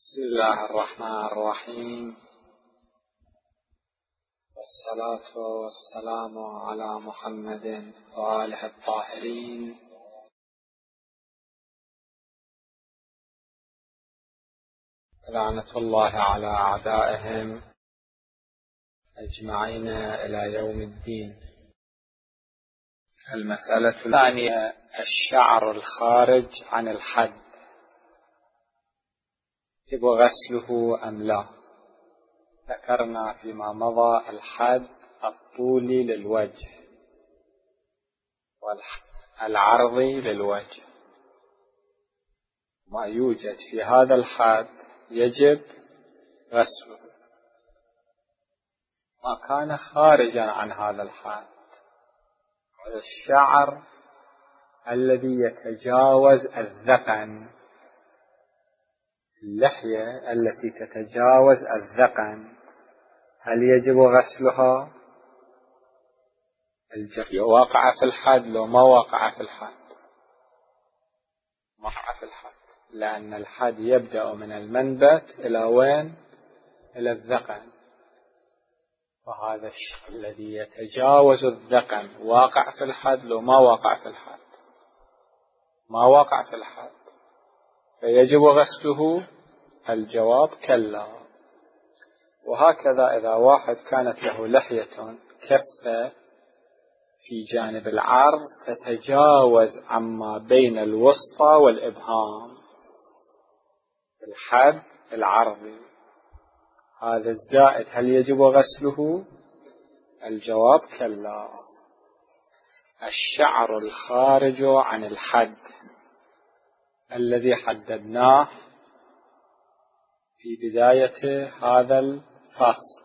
بسم الله الرحمن الرحيم، والصلاة والسلام على محمد وآله الطاهرين. لعنة الله على أعدائهم أجمعين إلى يوم الدين. المسألة الثانية: الشعر الخارج عن الحد يجب غسله أم لا؟ ذكرنا فيما مضى الحد الطولي للوجه والعرضي للوجه. ما يوجد في هذا الحد يجب غسله. ما كان خارجا عن هذا الحد، هذا الشعر الذي يتجاوز الذقن، اللحية التي تتجاوز الذقن، هل يجب غسلها؟ واقع في الحد لو ما واقع في الحد؟ واقع في الحد، لأن الحد يبدأ من المنبت إلى وين؟ إلى الذقن. وهذا الشيء الذي يتجاوز الذقن واقع في الحد لو ما واقع في الحد؟ ما واقع في الحد، فيجب غسله. الجواب كلا. وهكذا إذا واحد كانت له لحية كفة في جانب العرض تتجاوز عما بين الوسطى والإبهام في الحد العرضي، هذا الزائد هل يجب غسله؟ الجواب كلا. الشعر الخارج عن الحد الذي حددناه في بداية هذا الفصل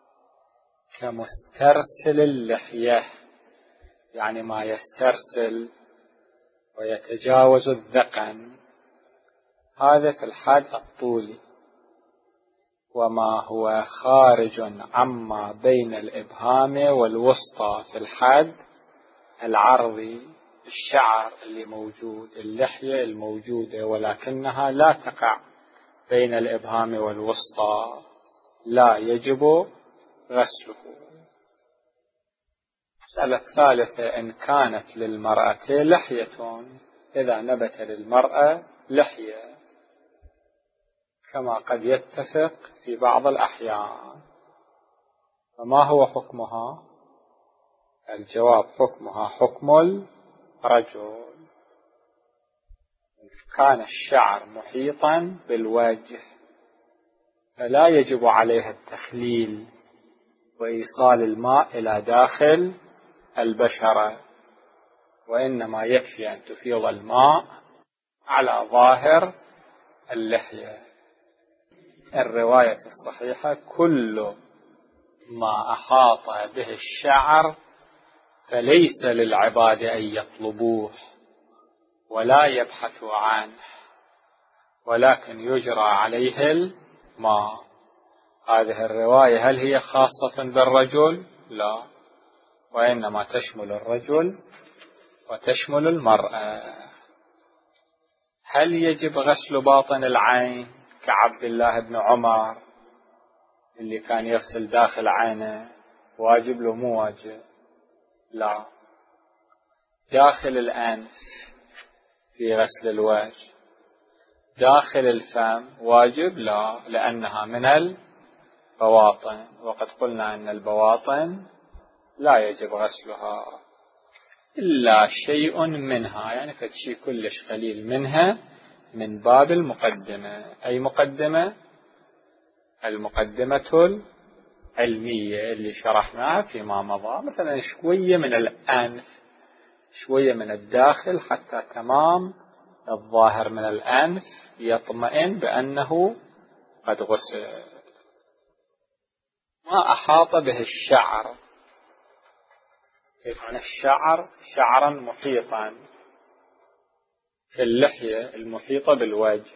كمسترسل اللحية، يعني ما يسترسل ويتجاوز الذقن، هذا في الحد الطولي. وما هو خارج عما بين الإبهام والوسطى في الحد العرضي، الشعر اللي موجود، اللحية الموجودة ولكنها لا تقع بين الإبهام والوسطى، لا يجب غسله. المسألة الثالثة: إن كانت للمرأة لحية، إذا نبت للمرأة لحية كما قد يتفق في بعض الأحيان، فما هو حكمها؟ الجواب: حكمها حكم الرجل. كان الشعر محيطا بالوجه فلا يجب عليه التخليل وإيصال الماء إلى داخل البشرة، وإنما يكفي أن تفيض الماء على ظاهر اللحية. الرواية الصحيحة: كل ما أحاط به الشعر فليس للعباد أن يطلبوه ولا يبحثوا عنه، ولكن يجرى عليه الماء. هذه الرواية هل هي خاصة بالرجل؟ لا، وإنما تشمل الرجل وتشمل المرأة. هل يجب غسل باطن العين كعبد الله بن عمر اللي كان يغسل داخل عينه؟ واجب له مو واجب؟ لا. داخل الأنف في غسل الوجه، داخل الفم واجب؟ لا، لأنها من البواطن، وقد قلنا أن البواطن لا يجب غسلها إلا شيء منها، يعني فشي كلش قليل منها، من باب المقدمة. أي مقدمة؟ المقدمة العلمية اللي شرحناها فيما مضى، مثلا شوية من الأنف، شوية من الداخل، حتى تمام الظاهر من الأنف يطمئن بأنه قد غسل. ما أحاط به الشعر، يعني الشعر شعرا محيطا كاللحية المحيطة بالوجه،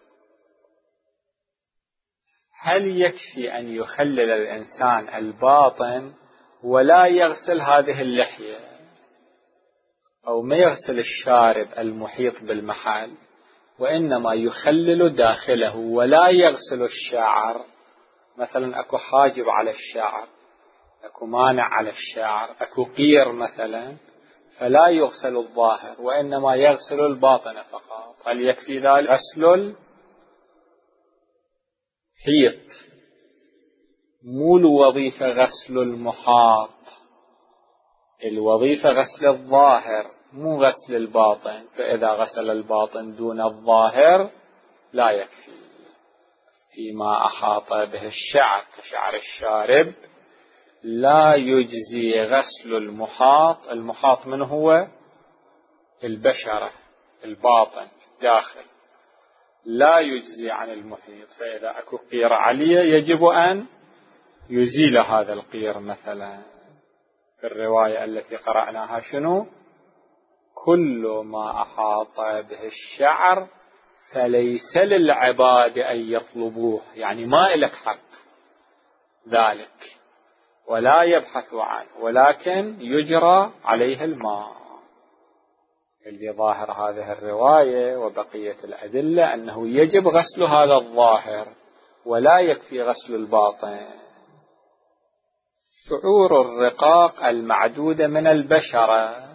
هل يكفي أن يخلل الإنسان الباطن ولا يغسل هذه اللحية، أو ما يغسل الشارب المحيط بالمحل، وإنما يخلل داخله ولا يغسل الشعر. مثلا أكو حاجب على الشعر، أكو مانع على الشعر، أكو قير مثلا، فلا يغسل الظاهر وإنما يغسل الباطن فقط. هل يكفي ذلك؟ غسل الحيط، مو الوظيفة غسل المحاط، الوظيفة غسل الظاهر مو غسل الباطن. فإذا غسل الباطن دون الظاهر لا يكفي. فيما أحاط به الشعر كشعر الشارب لا يجزي غسل المحاط. المحاط من هو؟ البشرة، الباطن، الداخل، لا يجزي عن المحيط. فإذا أكو قير عليه يجب أن يزيل هذا القير. مثلا في الرواية التي قرأناها شنو؟ كل ما أحاط به الشعر فليس للعباد أن يطلبوه، يعني ما إلك حق ذلك ولا يبحثوا عنه، ولكن يجرى عليه الماء. اللي ظاهر هذه الرواية وبقية الأدلة أنه يجب غسل هذا الظاهر ولا يكفي غسل الباطن. شعور الرقاق المعدودة من البشرة،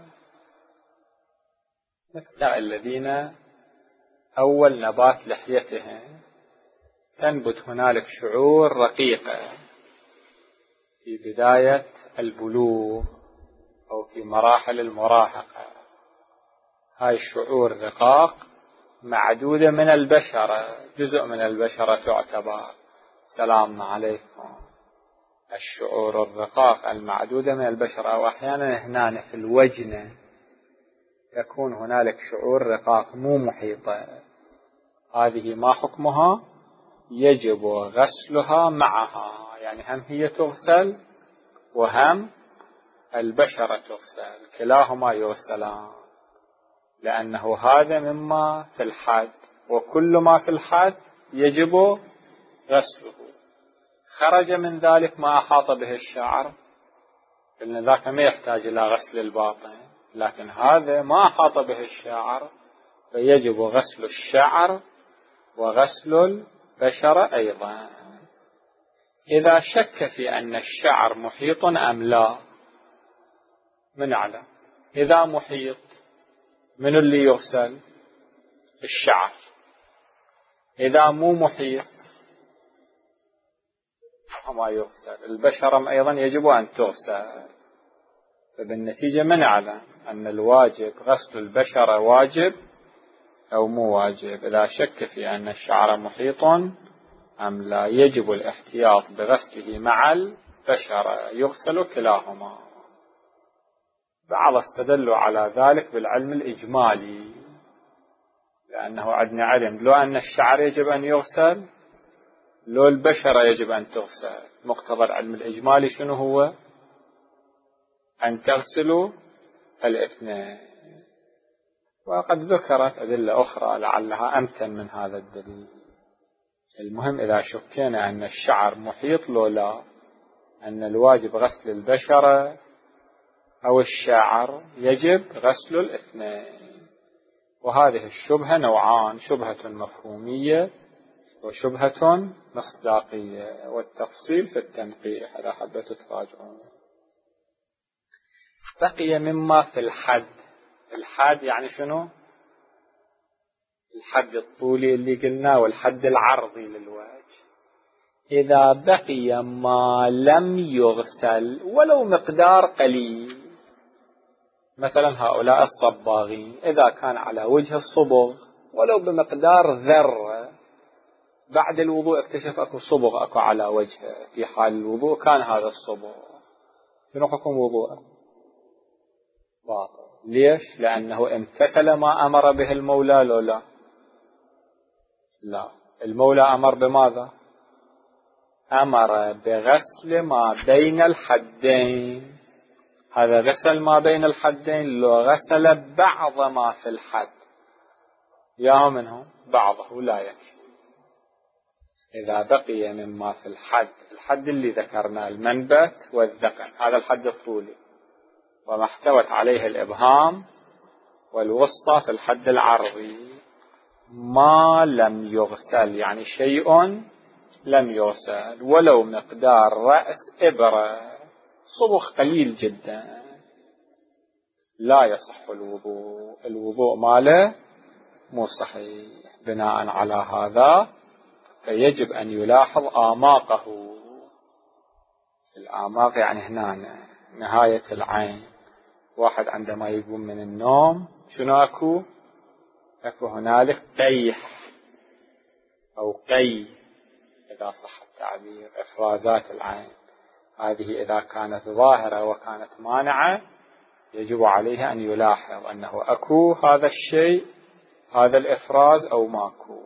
مثل الذين أول نبات لحيتهم تنبت هنالك شعور رقيقة في بداية البلوغ أو في مراحل المراهقة. هاي الشعور الرقاق معدودة من البشرة، جزء من البشرة تعتبر. سلام عليكم. الشعور الرقاق المعدودة من البشرة. وأحيانا هنا في الوجنة تكون هنالك شعور رقاق مو محيطة، هذه ما حكمها؟ يجب غسلها معها، يعني هم هي تغسل وهم البشرة تغسل، كلاهما يغسلان، لأنه هذا مما في الحد، وكل ما في الحد يجب غسله. خرج من ذلك ما أحاط به الشعر، لأن ذاك ما يحتاج إلى غسل الباطن، لكن هذا ما أحاط به الشعر فيجب غسل الشعر وغسل البشرة أيضا. إذا شك في أن الشعر محيط أم لا، من أعلم؟ إذا محيط من اللي يغسل؟ الشعر. إذا مو محيط ما يغسل. البشرة أيضا يجب أن تغسل. فبالنتيجة من أعلم أن الواجب غسل البشرة واجب أو مو واجب. إذا شك في أن الشعر محيط أم لا، يجب الاحتياط بغسله مع البشرة، يغسل كلاهما. بعض استدلوا على ذلك بالعلم الإجمالي، لأنه عندنا علم لو أن الشعر يجب أن يغسل لو البشرة يجب أن تغسل. مقتضى العلم الإجمالي شنو هو؟ أن تغسلوا الاثنين. وقد ذكرت أدلة أخرى لعلها أمثل من هذا الدليل. المهم إذا شكينا أن الشعر محيط لو لا، أن الواجب غسل البشرة أو الشعر، يجب غسل الاثنين. وهذه الشبهة نوعان: شبهة مفهومية وشبهة مصداقية، والتفصيل في التنقيح إذا حبيتوا تراجعون. بقي مما في الحد. الحد يعني شنو؟ الحد الطولي اللي قلناه والحد العرضي للوجه. إذا بقي ما لم يغسل ولو مقدار قليل، مثلا هؤلاء الصباغين إذا كان على وجه الصبغ ولو بمقدار ذرة، بعد الوضوء اكتشف أكو صبغ أكو على وجهه، في حال الوضوء كان هذا الصبغ، شنو حكم وضوءه؟ باطل. ليش؟ لأنه امتثل ما أمر به المولى لو لا؟ لا. المولى أمر بماذا؟ أمر بغسل ما بين الحدين. هذا غسل ما بين الحدين لو غسل بعض ما في الحد، يا منهم بعضه لا يكفي. إذا بقي مما في الحد اللي ذكرنا، المنبت والذقن، هذا الحد الطولي، وما احتوت عليه الإبهام والوسطى في الحد العرضي، ما لم يغسل، يعني شيء لم يغسل ولو مقدار رأس إبرة، صبغ قليل جدا، لا يصح الوضوء، الوضوء ماله مو صحيح. بناء على هذا فيجب أن يلاحظ آماقه. الآماق يعني هنا نهاية العين. واحد عندما يقوم من النوم شنو أكو هنالك قيح أو قي إذا صح التعبير، إفرازات العين، هذه إذا كانت ظاهرة وكانت مانعة يجب عليه أن يلاحظ أنه أكو هذا الشيء، هذا الإفراز أو ماكو،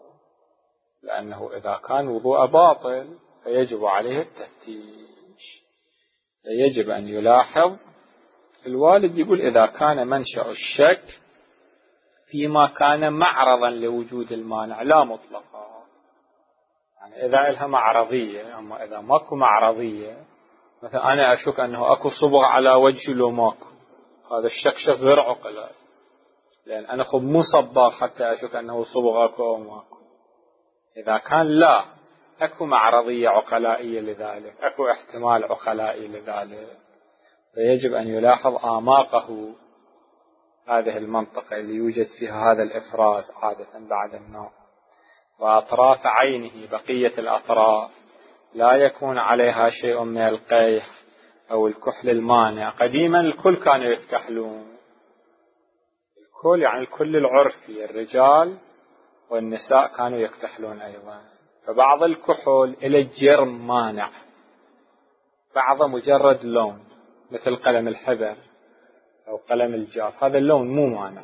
لأنه إذا كان وضوء باطل فيجب عليه التفتيش. فيجب أن يلاحظ. الوالد يقول إذا كان منشأ الشك فيما كان معرضا لوجود المانع لا مطلقا، يعني إذا إلها معرضية. أما إذا ماكو معرضية، مثلا أنا أشك أنه أكو صبغ على وجهي لو ماكو، هذا الشك شك غير عقلاء، لأن أنا خب مو صباغ حتى أشك أنه صبغ أكو أو ماكو. إذا كان لا أكو معرضية عقلائية لذلك، أكو احتمال عقلائي لذلك، فيجب أن يلاحظ آماقه، هذه المنطقة اللي يوجد فيها هذا الإفراز عادة بعد النوم، وأطراف عينه، بقية الأطراف لا يكون عليها شيء من القيح أو الكحل المانع. قديما الكل كانوا يكتحلون، الكل يعني الكل العرفي، الرجال والنساء كانوا يكتحلون أيضا. فبعض الكحول إلى جرم مانع، بعضه مجرد لون مثل قلم الحبر أو قلم الجاف، هذا اللون مو مانع.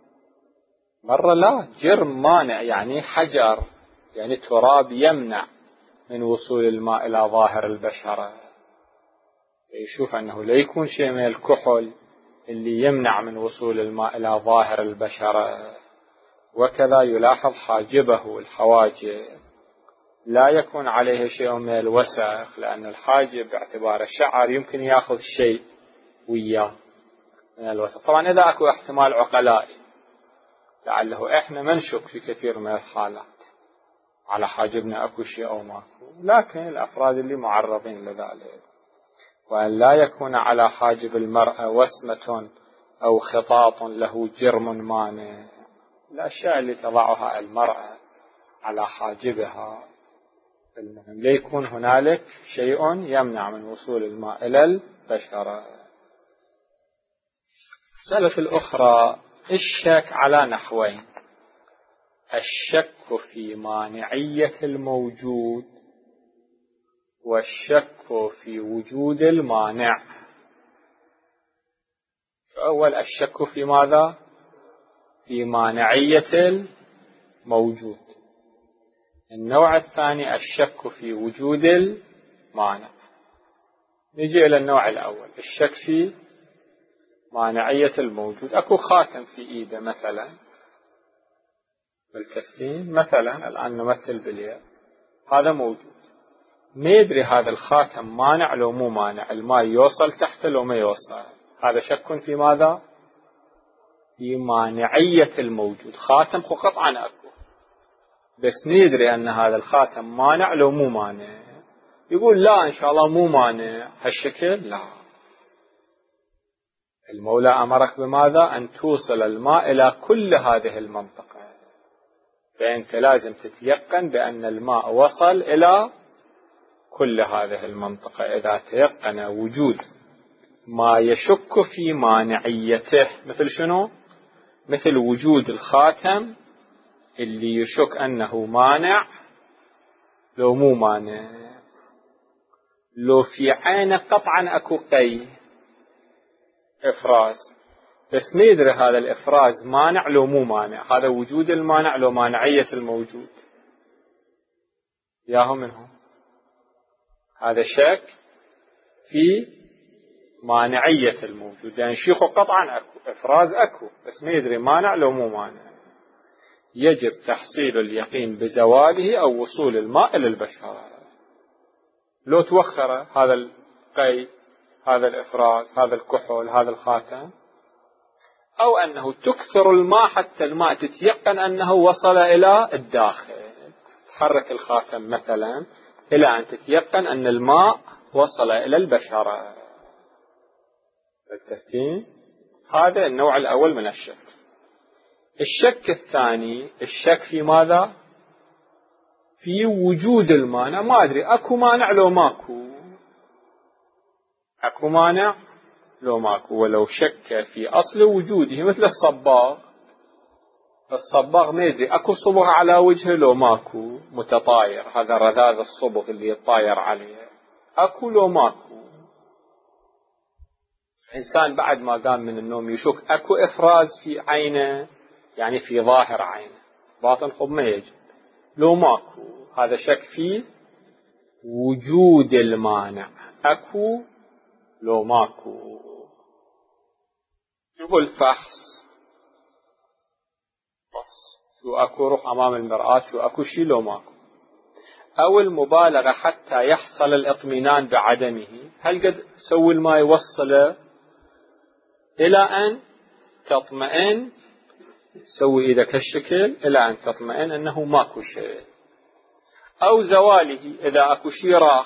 مرة لا، جرم مانع، يعني حجر، يعني تراب يمنع من وصول الماء إلى ظاهر البشرة. يشوف أنه لا يكون شيء من الكحول اللي يمنع من وصول الماء إلى ظاهر البشرة. وكذا يلاحظ حاجبه، الحواجب لا يكون عليه شيء من الوسخ، لأن الحاجب باعتباره شعر يمكن يأخذ شيء وياه من الوسخ. طبعا إذا أكو احتمال عقلائي لعله إحنا ما نشك في كثير من الحالات على حاجبنا أكو شيء أو ماكو، لكن الأفراد اللي معرضين لذلك. وأن لا يكون على حاجب المرأة وسمة أو خطاط له جرم مانع، الأشياء اللي تضعها المرأة على حاجبها، المهم لا يكون هنالك شيء يمنع من وصول الماء إلى البشرة. مسألة الأخرى، الشك على نحوين: الشك في مانعية الموجود، والشك في وجود المانع. فأول الشك في ماذا؟ في مانعية الموجود. النوع الثاني الشك في وجود المانع. نجي إلى النوع الأول، الشك في مانعية الموجود. أكو خاتم في إيده مثلا بالكفين، مثلا الآن نمثل باليد، هذا موجود، ما يدري هذا الخاتم مانع لو مو مانع، الماء يوصل تحته لو ما يوصل. هذا شك في ماذا؟ في مانعية الموجود. خاتم خو قطعا أكو، بس ندري أن هذا الخاتم مانع لو مو مانع. يقول لا إن شاء الله مو مانع، هالشكل لا. المولى أمرك بماذا؟ أن توصل الماء إلى كل هذه المنطقة، فأنت لازم تتيقن بأن الماء وصل إلى كل هذه المنطقة. إذا تيقن وجود ما يشك في مانعيته، مثل شنو؟ مثل وجود الخاتم اللي يشك أنه مانع لو مو مانع. لو في عينه قطعا أكو قي إفراز، بس ما يدري هذا الإفراز مانع لو مو مانع، هذا وجود المانع لو مانعية الموجود. ياهم منهم هذا شك في مانعية الموجود، لأن شيخه قطعا أكو إفراز أكو، بس ما يدري مانع لو مو مانع. يجب تحصيل اليقين بزواله أو وصول الماء إلى البشرة. لو توخر هذا القي، هذا الإفراز، هذا الكحول، هذا الخاتم، أو أنه تكثر الماء حتى الماء تتيقن أنه وصل إلى الداخل، تحرك الخاتم مثلا إلى أن تتيقن أن الماء وصل إلى البشرة. التفتين هذا النوع الأول من الشك. الشك الثاني الشك في ماذا؟ في وجود المانع. ما أدري أكو مانع لو ماكو، أكو مانع لو ماكو. ولو شك في أصل وجوده مثل الصباغ، الصباغ ما يدري أكو صبغ على وجهه لو ماكو، متطاير، هذا رذاذ الصبغ اللي يطاير عليه، أكو لو ماكو. الإنسان بعد ما قام من النوم يشك أكو إفراز في عينه، يعني في ظاهر عينه، باطن خب ما يجب لو ماكو. هذا شك في وجود المانع، أكو لو ماكو. شوفوا الفحص، بس شو أكو، روح أمام المرآة شو أكو شي لو ماكو. أو المبالغة حتى يحصل الاطمئنان بعدمه. هل قد سوي ما يوصله إلى أن تطمئن، سوي إيدك هالشكل إلى أن تطمئن أنه ماكو شيء. أو زواله، إذا أكو شيء راح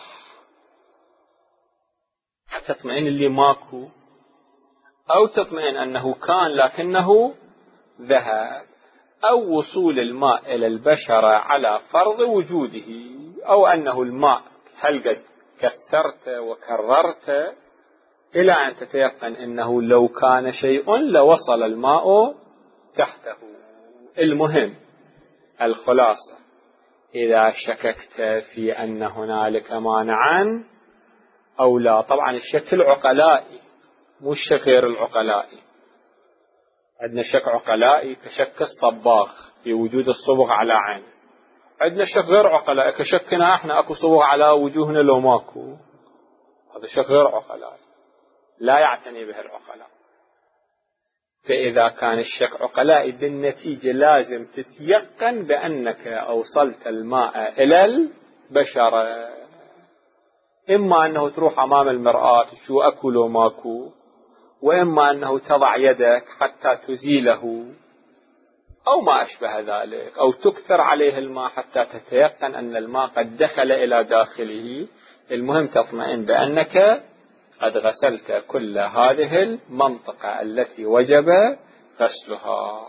تطمئن اللي ماكو، أو تطمئن أنه كان لكنه ذهب. أو وصول الماء إلى البشرة على فرض وجوده، أو أنه الماء هل قد كثرت وكررت إلى أن تتيقن أنه لو كان شيء لوصل الماء تحته. المهم الخلاصة، إذا شككت في أن هنالك مانعا أو لا، طبعا الشك العقلائي مو الشك غير العقلائي. عندنا شك عقلائي كشك الصباغ في وجود الصبغ على عينه، عندنا شك غير عقلائي كشكنا احنا اكو صبغ على وجوهنا لو ماكو، هذا شك غير عقلائي لا يعتني به العقلاء. فإذا كان الشك عقلائي بالنتيجة لازم تتيقن بأنك أوصلت الماء إلى البشرة، إما أنه تروح أمام المرآة شو أكو لو ماكو، وإما أنه تضع يدك حتى تزيله أو ما أشبه ذلك، أو تكثر عليه الماء حتى تتيقن أن الماء قد دخل إلى داخله. المهم تطمئن بأنك قد غسلت كل هذه المنطقة التي وجب غسلها.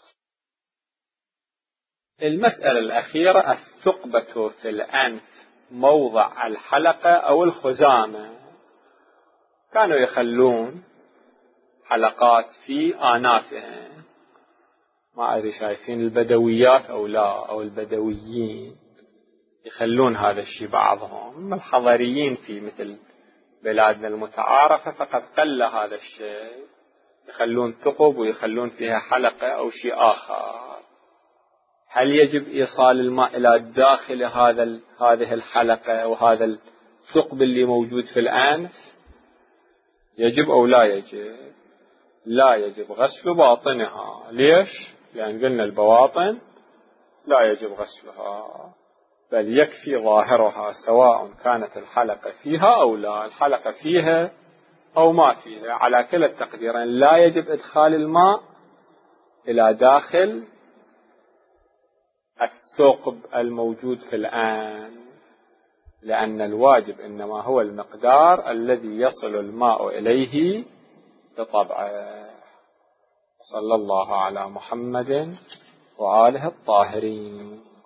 المسألة الأخيرة الثقبة في الأنف موضع الحلقة أو الخزامة. كانوا يخلون حلقات في آنافهم، ما أدري شايفين البدويات أو لا، أو البدويين يخلون هذا الشيء. بعضهم الحضريين في مثل بلادنا المتعارفة فقد قل هذا الشيء، يخلون ثقب ويخلون فيها حلقة أو شيء آخر. هل يجب إيصال الماء إلى داخل هذه الحلقة وهذا الثقب اللي موجود في الأنف؟ يجب أو لا يجب؟ لا يجب غسل باطنها. ليش؟ لأن قلنا البواطن لا يجب غسلها، بل يكفي ظاهرها، سواء كانت الحلقة فيها أو لا، الحلقة فيها أو ما فيها، على كلا التقديرين لا يجب إدخال الماء إلى داخل الثقب الموجود في الأنف، لأن الواجب إنما هو المقدار الذي يصل الماء إليه بطبعه. صلى الله على محمد وآله الطاهرين.